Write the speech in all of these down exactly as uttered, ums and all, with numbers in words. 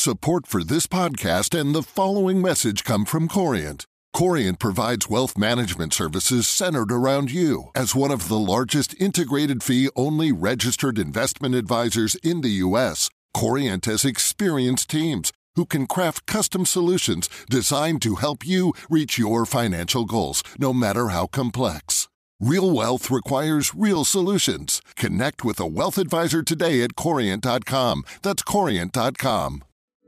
Support for this podcast and the following message come from Corient. Corient provides wealth management services centered around you. As one of the largest integrated fee-only registered investment advisors in the U S, Corient has experienced teams who can craft custom solutions designed to help you reach your financial goals, no matter how complex. Real wealth requires real solutions. Connect with a wealth advisor today at corient dot com. That's corient dot com.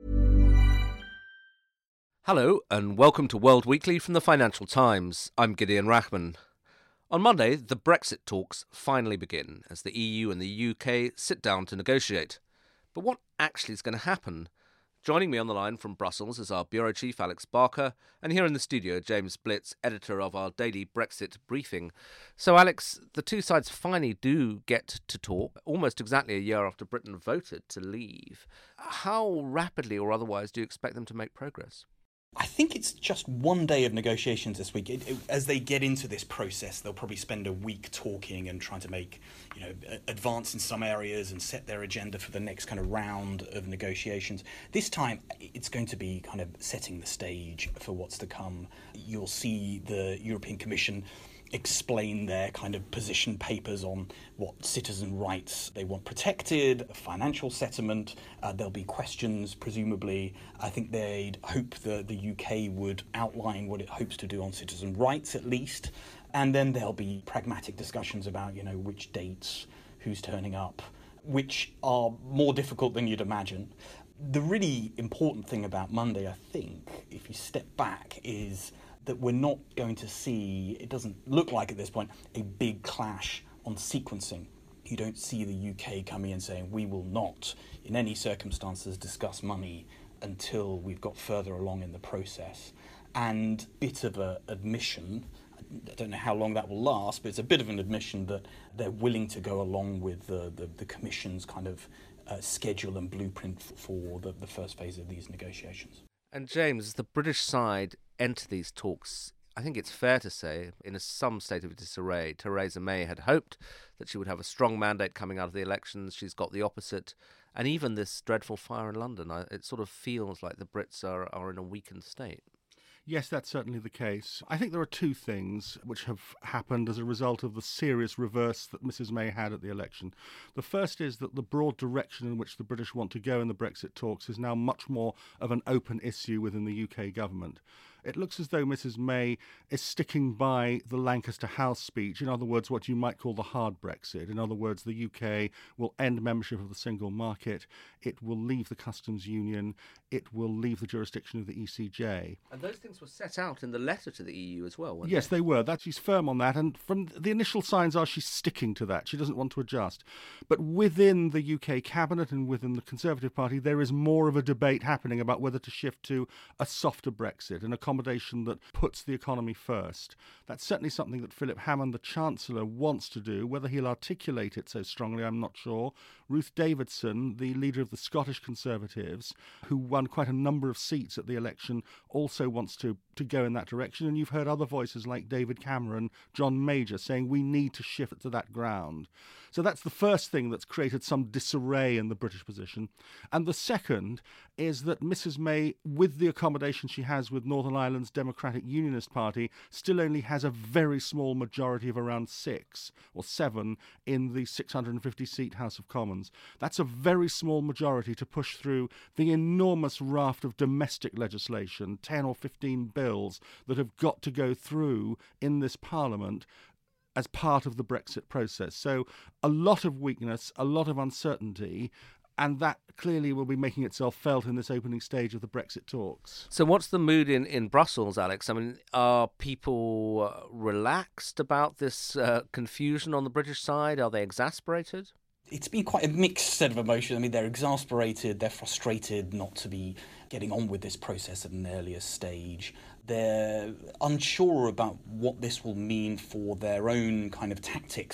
Hello and welcome to World Weekly from the Financial Times. I'm Gideon Rachman. On Monday, the Brexit talks finally begin as the E U and the U K sit down to negotiate. But what actually is going to happen? Joining me on the line from Brussels is our Bureau Chief Alex Barker, and here in the studio, James Blitz, editor of our daily Brexit briefing. So, Alex, the two sides finally do get to talk almost exactly a year after Britain voted to leave. How rapidly or otherwise do you expect them to make progress? I think it's just one day of negotiations this week. It, it, as they get into this process, they'll probably spend a week talking and trying to make, you know, advance in some areas and set their agenda for the next kind of round of negotiations. This time, it's going to be kind of setting the stage for what's to come. You'll see the European Commission explain their kind of position papers on what citizen rights they want protected, financial settlement. Uh, there'll be questions, presumably. I think they'd hope the, the U K would outline what it hopes to do on citizen rights, at least. And then there'll be pragmatic discussions about, you know, which dates, who's turning up, which are more difficult than you'd imagine. The really important thing about Monday, I think, if you step back, is that we're not going to see, it doesn't look like at this point, a big clash on sequencing. You don't see the U K coming in saying, we will not, in any circumstances, discuss money until we've got further along in the process. And a bit of an admission, I don't know how long that will last, but it's a bit of an admission that they're willing to go along with the, the, the Commission's kind of uh, schedule and blueprint for the, the first phase of these negotiations. And James, the British side enter these talks, I think it's fair to say, in a some state of disarray. Theresa May had hoped that she would have a strong mandate coming out of the elections. She's got the opposite. And even this dreadful fire in London, it sort of feels like the Brits are, are in a weakened state. Yes, that's certainly the case. I think there are two things which have happened as a result of the serious reverse that Missus May had at the election. The first is that the broad direction in which the British want to go in the Brexit talks is now much more of an open issue within the U K government. It looks as though Missus May is sticking by the Lancaster House speech, in other words, what you might call the hard Brexit. In other words, the U K will end membership of the single market, it will leave the customs union, it will leave the jurisdiction of the E C J. And those things were set out in the letter to the E U as well, weren't Yes, they? they were. That she's firm on that, and from the initial signs are she's sticking to that. She doesn't want to adjust. But within the U K cabinet and within the Conservative Party, there is more of a debate happening about whether to shift to a softer Brexit, an accommodation that puts the economy first. That's certainly something that Philip Hammond, the Chancellor, wants to do. Whether he'll articulate it so strongly, I'm not sure. Ruth Davidson, the leader of the Scottish Conservatives, who won quite a number of seats at the election, also wants to, to go in that direction. And you've heard other voices like David Cameron, John Major, saying we need to shift to that ground. So that's the first thing that's created some disarray in the British position. And the second is that Missus May, with the accommodation she has with Northern Ireland's Democratic Unionist Party, still only has a very small majority of around six or seven in the six hundred fifty seat House of Commons. That's a very small majority to push through the enormous raft of domestic legislation, ten or fifteen bills that have got to go through in this Parliament as part of the Brexit process. So a lot of weakness, a lot of uncertainty, and that clearly will be making itself felt in this opening stage of the Brexit talks. So what's the mood in, in Brussels, Alex? I mean, are people uh, relaxed about this uh, confusion on the British side? Are they exasperated? It's been quite a mixed set of emotions. I mean, they're exasperated, they're frustrated not to be getting on with this process at an earlier stage. They're unsure about what this will mean for their own kind of tactics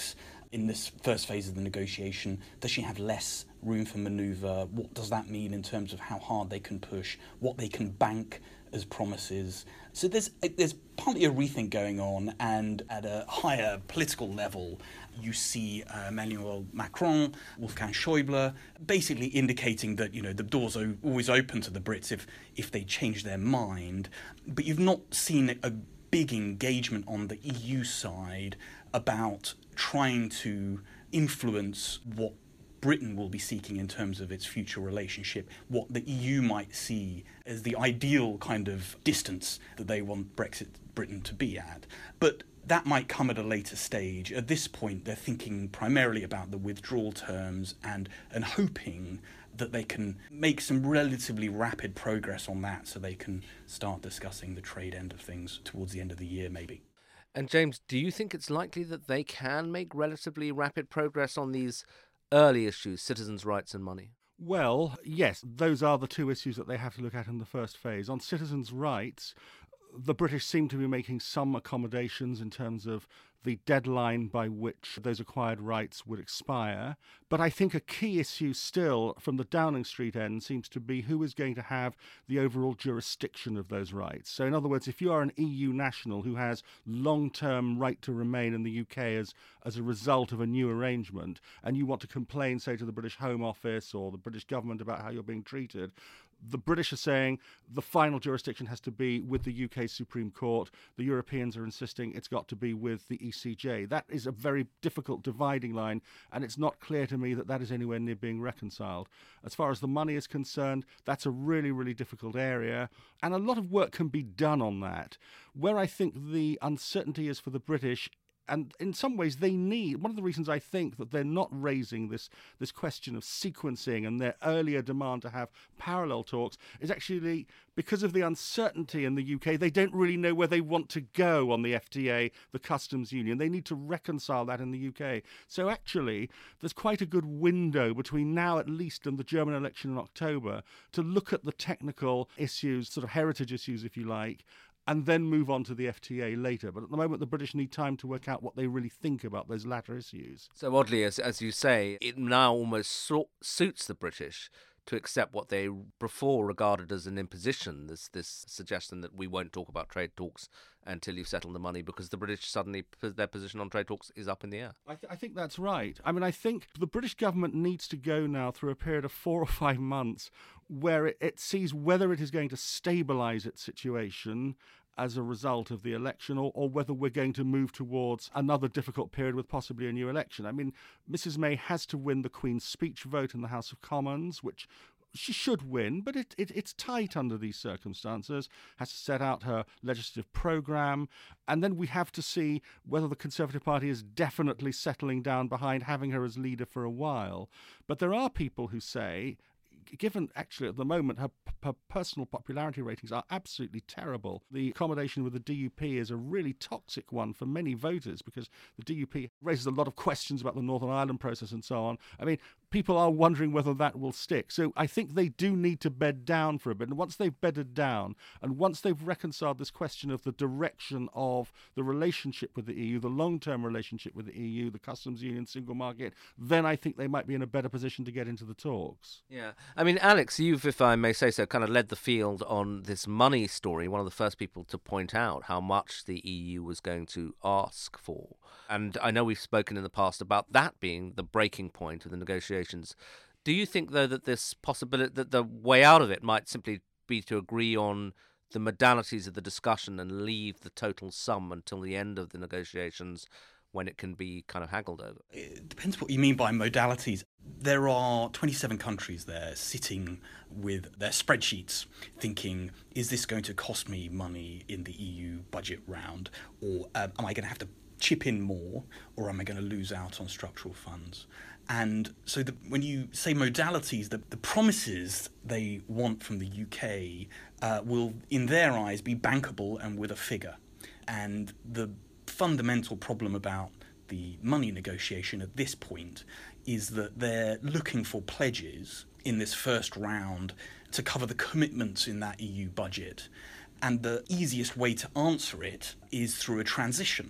in this first phase of the negotiation? Does she have less room for manoeuvre? What does that mean in terms of how hard they can push, what they can bank as promises? So there's there's partly a rethink going on, and at a higher political level, you see uh, Emmanuel Macron, Wolfgang Schäuble, basically indicating that, you know, the doors are always open to the Brits if if they change their mind. But you've not seen a big engagement on the E U side about trying to influence what Britain will be seeking in terms of its future relationship, what the E U might see as the ideal kind of distance that they want Brexit Britain to be at. But that might come at a later stage. At this point, they're thinking primarily about the withdrawal terms and, and hoping that they can make some relatively rapid progress on that so they can start discussing the trade end of things towards the end of the year, maybe. And James, do you think it's likely that they can make relatively rapid progress on these early issues, citizens' rights and money? Well, yes, those are the two issues that they have to look at in the first phase. On citizens' rights, the British seem to be making some accommodations in terms of the deadline by which those acquired rights would expire. But I think a key issue still from the Downing Street end seems to be who is going to have the overall jurisdiction of those rights. So in other words, if you are an E U national who has long-term right to remain in the U K as, as a result of a new arrangement, and you want to complain, say, to the British Home Office or the British government about how you're being treated, the British are saying the final jurisdiction has to be with the U K Supreme Court. The Europeans are insisting it's got to be with the E C J. That is a very difficult dividing line, and it's not clear to me that that is anywhere near being reconciled. As far as the money is concerned, that's a really, really difficult area, and a lot of work can be done on that. Where I think the uncertainty is for the British, and in some ways they need, one of the reasons I think that they're not raising this this question of sequencing and their earlier demand to have parallel talks is actually because of the uncertainty in the U K. They don't really know where they want to go on the F T A, the customs union. They need to reconcile that in the U K. So actually, there's quite a good window between now at least and the German election in October to look at the technical issues, sort of heritage issues, if you like, and then move on to the F T A later. But at the moment, the British need time to work out what they really think about those latter issues. So oddly, as as you say, it now almost so- suits the British to accept what they before regarded as an imposition, this this suggestion that we won't talk about trade talks until you've settled the money, because the British suddenly, their position on trade talks is up in the air. I, th- I think that's right. I mean, I think the British government needs to go now through a period of four or five months where it, it sees whether it is going to stabilise its situation as a result of the election, or, or whether we're going to move towards another difficult period with possibly a new election. I mean, Missus May has to win the Queen's Speech vote in the House of Commons, which she should win, but it, it, it's tight under these circumstances, has to set out her legislative programme, and then we have to see whether the Conservative Party is definitely settling down behind having her as leader for a while. But there are people who say, given actually at the moment her, her personal popularity ratings are absolutely terrible. The accommodation with the D U P is a really toxic one for many voters because the D U P raises a lot of questions about the Northern Ireland process and so on. I mean, people are wondering whether that will stick. So I think they do need to bed down for a bit. And once they've bedded down, and once they've reconciled this question of the direction of the relationship with the E U, the long-term relationship with the E U, the customs union, single market, then I think they might be in a better position to get into the talks. Yeah. I mean, Alex, you've, if I may say so, kind of led the field on this money story, one of the first people to point out how much the E U was going to ask for. And I know we've spoken in the past about that being the breaking point of the negotiations. Do you think, though, that this possibility, that the way out of it might simply be to agree on the modalities of the discussion and leave the total sum until the end of the negotiations, when it can be kind of haggled over? It depends what you mean by modalities. There are twenty-seven countries there sitting with their spreadsheets thinking, is this going to cost me money in the E U budget round, or um, am I going to have to chip in more, or am I going to lose out on structural funds? And so the, when you say modalities, the, the promises they want from the U K uh, will, in their eyes, be bankable and with a figure. And the fundamental problem about the money negotiation at this point is that they're looking for pledges in this first round to cover the commitments in that E U budget. And the easiest way to answer it is through a transition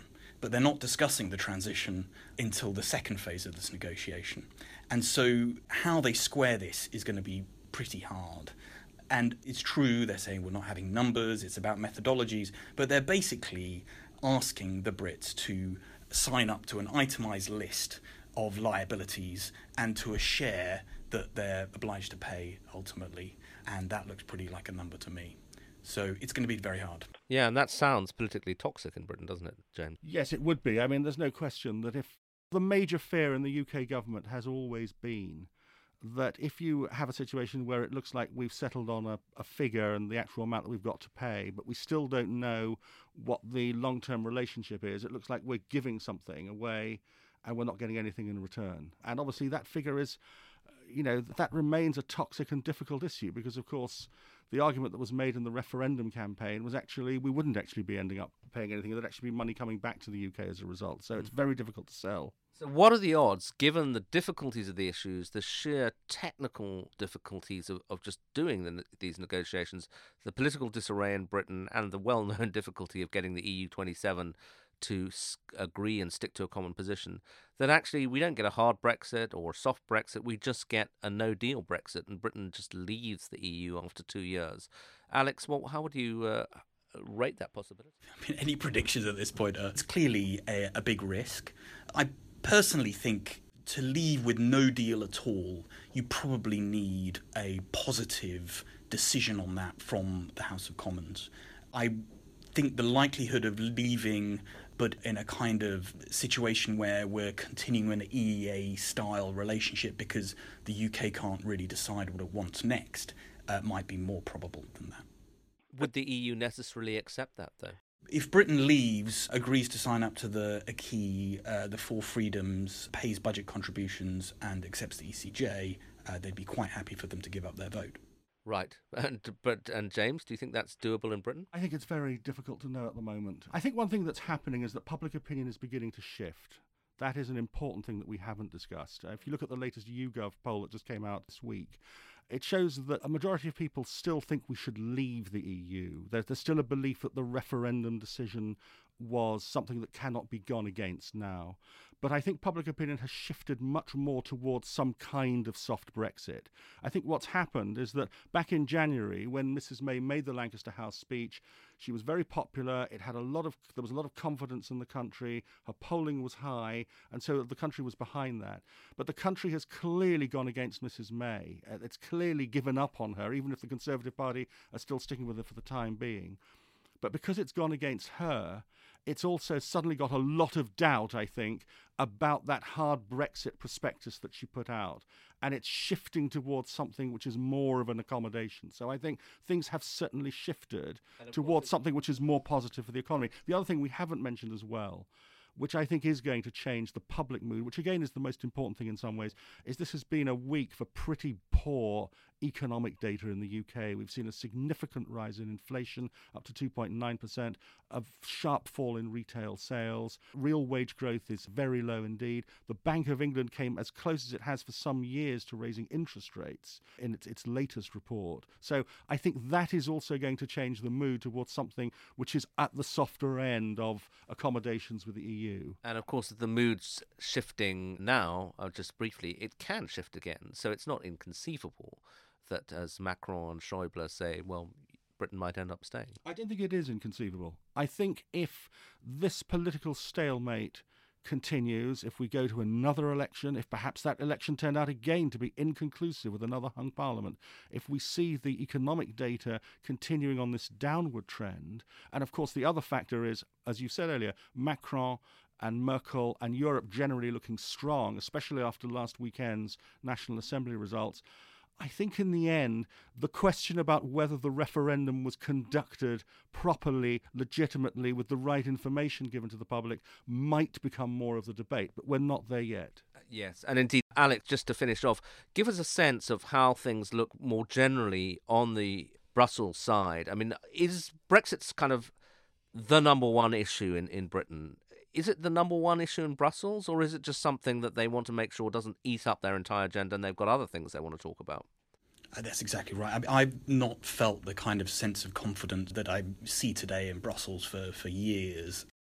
but they're not discussing the transition until the second phase of this negotiation. And so how they square this is going to be pretty hard. And it's true, they're saying we're not having numbers, it's about methodologies, but they're basically asking the Brits to sign up to an itemised list of liabilities and to a share that they're obliged to pay ultimately. And that looks pretty like a number to me. So it's going to be very hard. Yeah, and that sounds politically toxic in Britain, doesn't it, James? Yes, it would be. I mean, there's no question that if the major fear in the U K government has always been that if you have a situation where it looks like we've settled on a, a figure and the actual amount that we've got to pay, but we still don't know what the long-term relationship is, it looks like we're giving something away and we're not getting anything in return. And obviously that figure is, you know, that remains a toxic and difficult issue because, of course, the argument that was made in the referendum campaign was actually we wouldn't actually be ending up paying anything. There'd actually be money coming back to the U K as a result. So it's very difficult to sell. So what are the odds, given the difficulties of the issues, the sheer technical difficulties of, of just doing the, these negotiations, the political disarray in Britain, and the well-known difficulty of getting the E U twenty-seven to s- agree and stick to a common position, that actually we don't get a hard Brexit or a soft Brexit, we just get a no-deal Brexit and Britain just leaves the E U after two years. Alex, what, how would you uh, rate that possibility? I mean, any predictions at this point are it's clearly a, a big risk. I personally think to leave with no deal at all, you probably need a positive decision on that from the House of Commons. I think the likelihood of leaving, but in a kind of situation where we're continuing an E E A-style relationship because the U K can't really decide what it wants next, uh, might be more probable than that. Would the E U necessarily accept that, though? If Britain leaves, agrees to sign up to the acquis, uh, the Four Freedoms, pays budget contributions and accepts the E C J, uh, they'd be quite happy for them to give up their vote. Right. And but and James, do you think that's doable in Britain? I think it's very difficult to know at the moment. I think one thing that's happening is that public opinion is beginning to shift. That is an important thing that we haven't discussed. Uh, if you look at the latest YouGov poll that just came out this week, it shows that a majority of people still think we should leave the E U. There, there's still a belief that the referendum decision was something that cannot be gone against now. But I think public opinion has shifted much more towards some kind of soft Brexit. I think what's happened is that back in January, when Missus May made the Lancaster House speech, she was very popular. It had a lot of there was a lot of confidence in the country. Her polling was high, and so the country was behind that. But the country has clearly gone against Missus May. It's clearly given up on her, even if the Conservative Party are still sticking with her for the time being. But because it's gone against her, it's also suddenly got a lot of doubt, I think, about that hard Brexit prospectus that she put out. And it's shifting towards something which is more of an accommodation. So I think things have certainly shifted towards something which is more positive for the economy. The other thing we haven't mentioned as well, which I think is going to change the public mood, which again is the most important thing in some ways, is this has been a week for pretty poor economic data in the U K. We've seen a significant rise in inflation, up to two point nine percent, a sharp fall in retail sales. Real wage growth is very low indeed. The Bank of England came as close as it has for some years to raising interest rates in its, its latest report. So I think that is also going to change the mood towards something which is at the softer end of accommodations with the E U. And of course, the mood's shifting now, uh, just briefly, it can shift again. So it's not inconceivable that, as Macron and Schäuble say, well, Britain might end up staying. I don't think it is inconceivable. I think if this political stalemate continues, if we go to another election, if perhaps that election turned out again to be inconclusive with another hung parliament, if we see the economic data continuing on this downward trend, and of course the other factor is, as you said earlier, Macron and Merkel and Europe generally looking strong, especially after last weekend's National Assembly results, I think in the end, the question about whether the referendum was conducted properly, legitimately, with the right information given to the public might become more of the debate, but we're not there yet. Yes, and indeed, Alex, just to finish off, give us a sense of how things look more generally on the Brussels side. I mean, is Brexit's kind of the number one issue in, in Britain? Is it the number one issue in Brussels, or is it just something that they want to make sure doesn't eat up their entire agenda and they've got other things they want to talk about? Uh, that's exactly right. I mean, I've not felt the kind of sense of confidence that I see today in Brussels for, for years.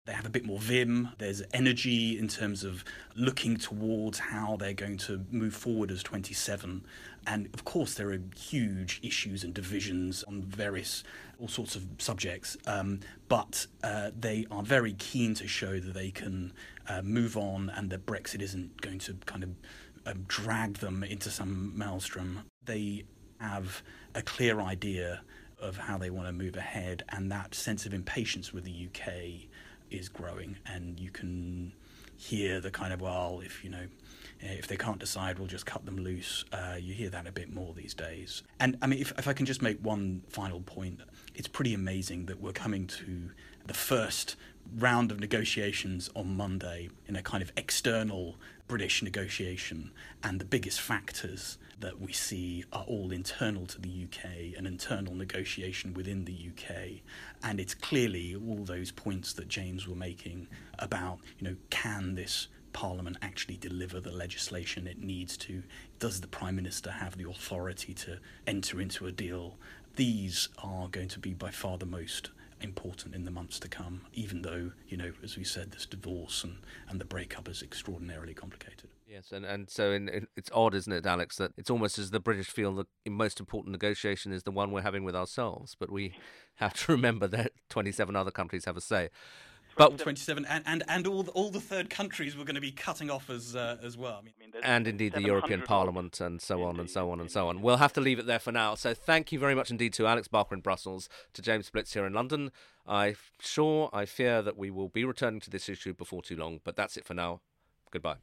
They have a bit more vim. There's energy in terms of looking towards how they're going to move forward as twenty-seven. And of course, there are huge issues and divisions on various, all sorts of subjects. Um, but uh, they are very keen to show that they can uh, move on and that Brexit isn't going to kind of um, drag them into some maelstrom. They have a clear idea of how they want to move ahead, and that sense of impatience with the U K is growing, and you can hear the kind of, well, if you know, if they can't decide, we'll just cut them loose. Uh, you hear that a bit more these days. And I mean, if, if I can just make one final point, it's pretty amazing that we're coming to the first round of negotiations on Monday in a kind of external British negotiation, and the biggest factors that we see are all internal to the U K, an internal negotiation within the U K. And it's clearly all those points that James were making about, you know, can this Parliament actually deliver the legislation it needs to? Does the Prime Minister have the authority to enter into a deal? These are going to be by far the most important in the months to come, even though, you know, as we said, this divorce and, and the breakup is extraordinarily complicated. Yes, and, and so in, in, it's odd, isn't it, Alex, that it's almost as the British feel the most important negotiation is the one we're having with ourselves, but we have to remember that twenty-seven other countries have a say. But twenty-seven, and, and, and all the, all the third countries were going to be cutting off as uh, as well. I mean, and indeed the European Parliament and so on and so on and so on. We'll have to leave it there for now. So thank you very much indeed to Alex Barker in Brussels, to James Splits here in London. I'm sure, I fear that we will be returning to this issue before too long, but that's it for now. Goodbye.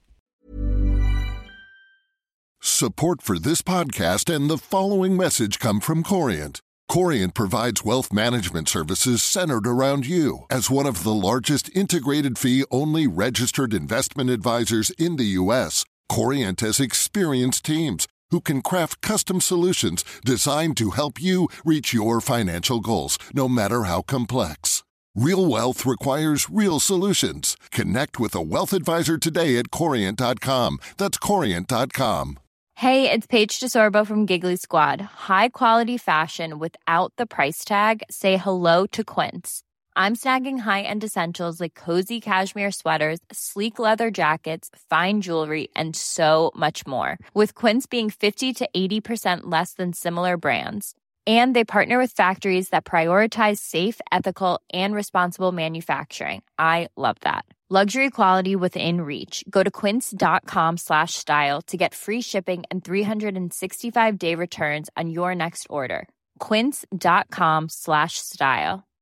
Support for this podcast and the following message come from Corient. Corient provides wealth management services centered around you. As one of the largest integrated fee-only registered investment advisors in the U S, Corient has experienced teams who can craft custom solutions designed to help you reach your financial goals, no matter how complex. Real wealth requires real solutions. Connect with a wealth advisor today at Corient dot com. That's Corient dot com. Hey, it's Paige DeSorbo from Giggly Squad. High quality fashion without the price tag. Say hello to Quince. I'm snagging high-end essentials like cozy cashmere sweaters, sleek leather jackets, fine jewelry, and so much more. With Quince being fifty to eighty percent less than similar brands. And they partner with factories that prioritize safe, ethical, and responsible manufacturing. I love that. Luxury quality within reach. Go to quince.com slash style to get free shipping and three sixty-five day returns on your next order. Quince.com slash style.